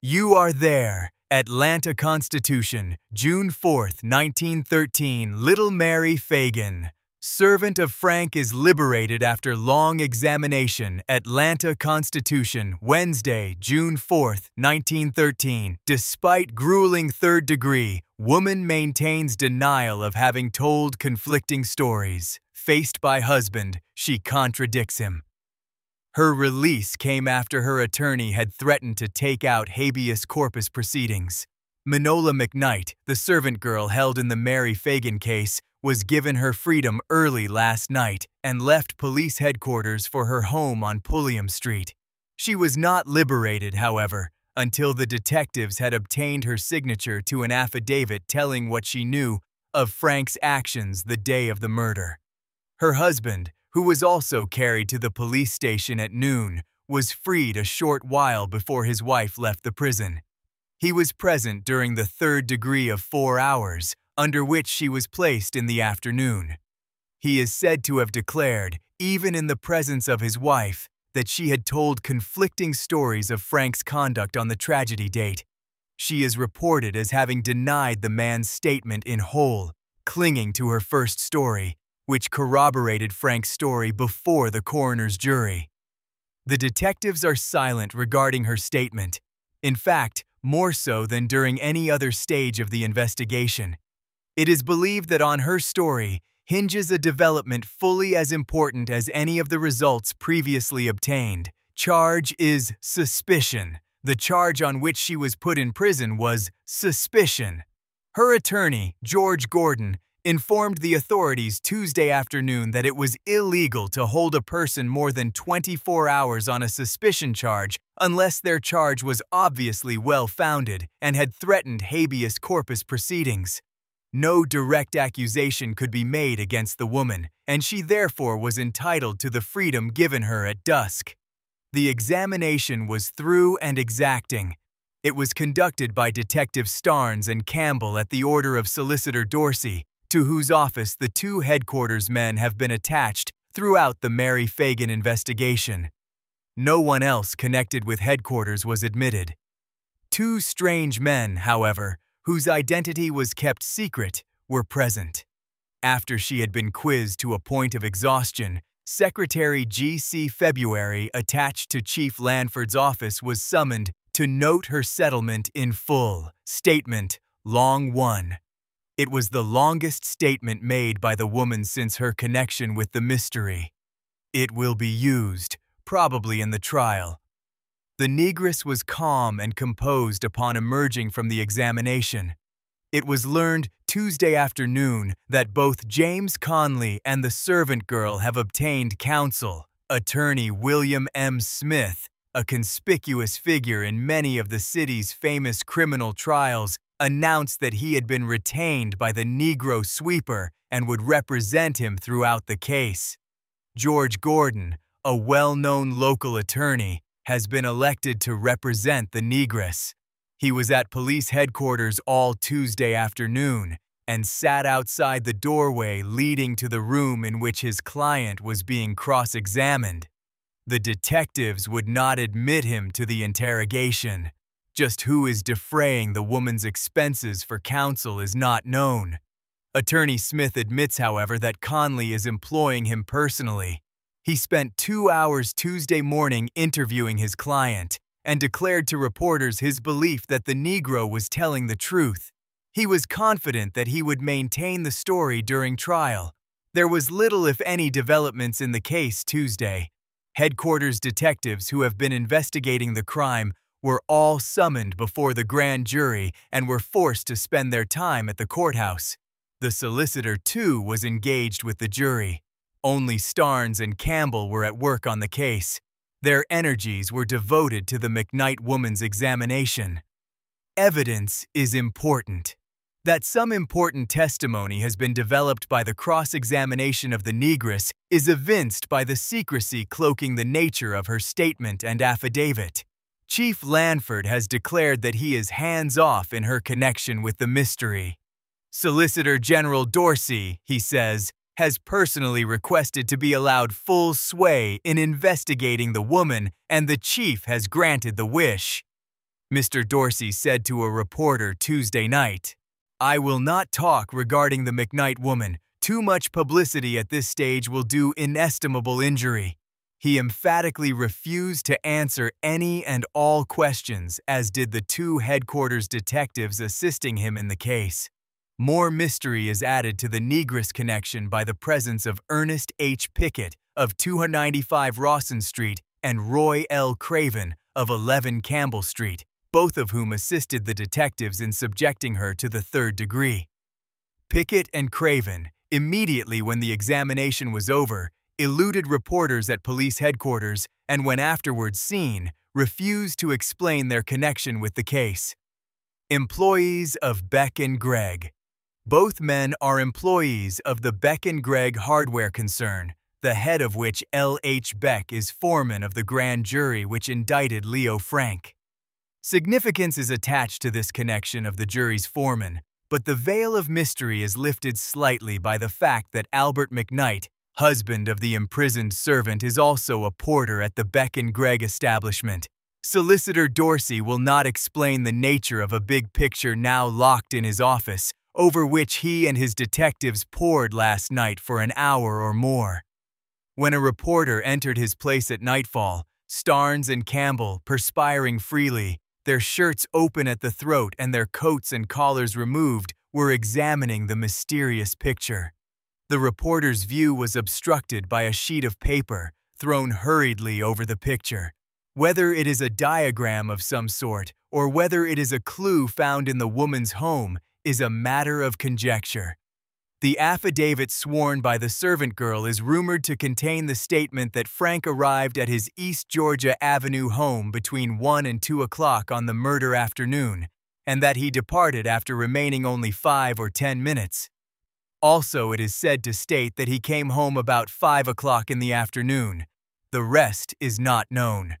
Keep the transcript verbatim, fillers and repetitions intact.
You Are There, Atlanta Constitution, June fourth, nineteen thirteen. Little Mary Fagan, servant of Frank, is liberated after long examination. Atlanta Constitution, Wednesday, June fourth, nineteen thirteen. Despite grueling third degree, woman maintains denial of having told conflicting stories. Faced by husband, she contradicts him. Her release came after her attorney had threatened to take out habeas corpus proceedings. Manola McKnight, the servant girl held in the Mary Fagan case, was given her freedom early last night and left police headquarters for her home on Pulliam Street. She was not liberated, however, until the detectives had obtained her signature to an affidavit telling what she knew of Frank's actions the day of the murder. Her husband, who was also carried to the police station at noon, was freed a short while before his wife left the prison. He was present during the third degree of four hours, under which she was placed in the afternoon. He is said to have declared, even in the presence of his wife, that she had told conflicting stories of Frank's conduct on the tragedy date. She is reported as having denied the man's statement in whole, clinging to her first story, which corroborated Frank's story before the coroner's jury. The detectives are silent regarding her statement. In fact, more so than during any other stage of the investigation. It is believed that on her story hinges a development fully as important as any of the results previously obtained. Charge is suspicion. The charge on which she was put in prison was suspicion. Her attorney, George Gordon, informed the authorities Tuesday afternoon that it was illegal to hold a person more than twenty-four hours on a suspicion charge unless their charge was obviously well-founded and had threatened habeas corpus proceedings. No direct accusation could be made against the woman, and she therefore was entitled to the freedom given her at dusk. The examination was thorough and exacting. It was conducted by Detective Starnes and Campbell at the order of Solicitor Dorsey, to whose office the two headquarters men have been attached throughout the Mary Fagan investigation. No one else connected with headquarters was admitted. Two strange men, however, whose identity was kept secret, were present. After she had been quizzed to a point of exhaustion, Secretary G C February, attached to Chief Lanford's office, was summoned to note her settlement in full. Statement, Long one. It was the longest statement made by the woman since her connection with the mystery. It will be used, probably in the trial. The negress was calm and composed upon emerging from the examination. It was learned Tuesday afternoon that both James Conley and the servant girl have obtained counsel. Attorney William M. Smith, a conspicuous figure in many of the city's famous criminal trials, announced that he had been retained by the Negro sweeper and would represent him throughout the case. George Gordon, a well-known local attorney, has been elected to represent the negress. He was at police headquarters all Tuesday afternoon and sat outside the doorway leading to the room in which his client was being cross-examined. The detectives would not admit him to the interrogation. Just who is defraying the woman's expenses for counsel is not known. Attorney Smith admits, however, that Conley is employing him personally. He spent two hours Tuesday morning interviewing his client and declared to reporters his belief that the Negro was telling the truth. He was confident that he would maintain the story during trial. There was little, if any, developments in the case Tuesday. Headquarters detectives who have been investigating the crime were all summoned before the grand jury and were forced to spend their time at the courthouse. The solicitor, too, was engaged with the jury. Only Starnes and Campbell were at work on the case. Their energies were devoted to the McKnight woman's examination. Evidence is important. That some important testimony has been developed by the cross-examination of the negress is evinced by the secrecy cloaking the nature of her statement and affidavit. Chief Lanford has declared that he is hands-off in her connection with the mystery. Solicitor General Dorsey, he says, has personally requested to be allowed full sway in investigating the woman, and the chief has granted the wish. Mister Dorsey said to a reporter Tuesday night. "I will not talk regarding the McKnight woman. Too much publicity at this stage will do inestimable injury." He emphatically refused to answer any and all questions, as did the two headquarters detectives assisting him in the case. More mystery is added to the Negris connection by the presence of Ernest H. Pickett of two ninety-five Rawson Street and Roy L. Craven of eleven Campbell Street, both of whom assisted the detectives in subjecting her to the third degree. Pickett and Craven, immediately when the examination was over, eluded reporters at police headquarters and, when afterwards seen, refused to explain their connection with the case. Employees of Beck and Gregg. Both men are employees of the Beck and Gregg hardware concern, the head of which, L H Beck, is foreman of the grand jury which indicted Leo Frank. Significance is attached to this connection of the jury's foreman, but the veil of mystery is lifted slightly by the fact that Albert McKnight, husband of the imprisoned servant, is also a porter at the Beck and Gregg establishment. Solicitor Dorsey will not explain the nature of a big picture now locked in his office, over which he and his detectives pored last night for an hour or more. When a reporter entered his place at nightfall, Starnes and Campbell, perspiring freely, their shirts open at the throat and their coats and collars removed, were examining the mysterious picture. The reporter's view was obstructed by a sheet of paper thrown hurriedly over the picture. Whether it is a diagram of some sort or whether it is a clue found in the woman's home is a matter of conjecture. The affidavit sworn by the servant girl is rumored to contain the statement that Frank arrived at his East Georgia Avenue home between one and two o'clock on the murder afternoon, and that he departed after remaining only five or ten minutes. Also, it is said to state that he came home about five o'clock in the afternoon. The rest is not known.